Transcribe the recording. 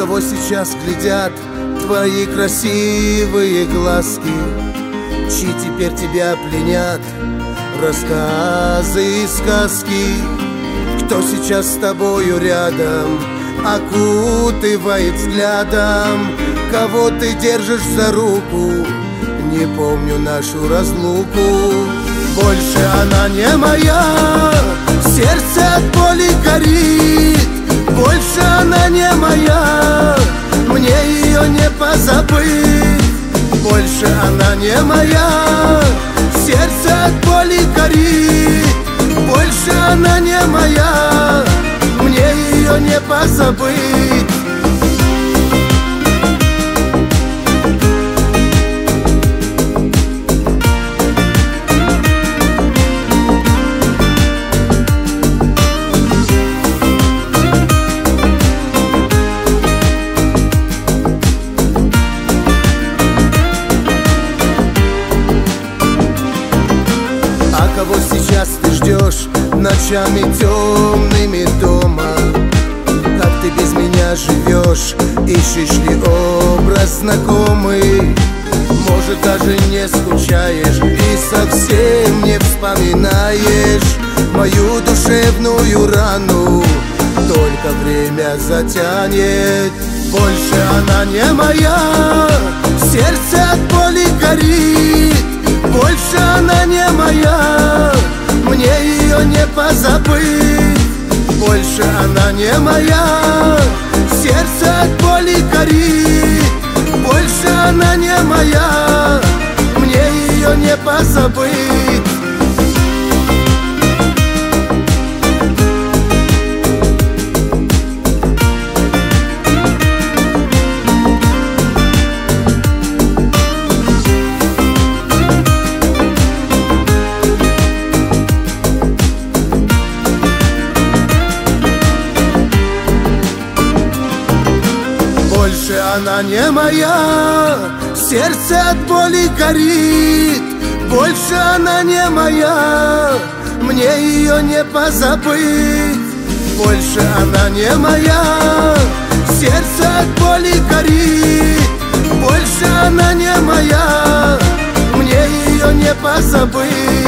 кого сейчас глядят твои красивые глазки, чьи теперь тебя пленят рассказы и сказки. Кто сейчас с тобою рядом, окутывает взглядом, кого ты держишь за руку, не помню нашу разлуку. Больше она не моя, сердце от боли горит. Больше она не моя, мне ее не позабыть. Больше она не моя, сердце от боли горит. Больше она не моя, мне ее не позабыть. Кого сейчас ты ждешь ночами темными дома? Как ты без меня живешь? Ищешь ли образ знакомый? Может, даже не скучаешь и совсем не вспоминаешь мою душевную рану? Только время затянет. Больше она не моя, сердце от боли горит. Больше она не моя, мне ее не позабыть. Больше она не моя, сердце от боли горит. Больше она не моя, мне ее не позабыть. Больше она не моя, сердце от боли горит. Больше она не моя, мне ее не позабыть. Больше она не моя, сердце от боли горит. Больше она не моя, мне ее не позабыть.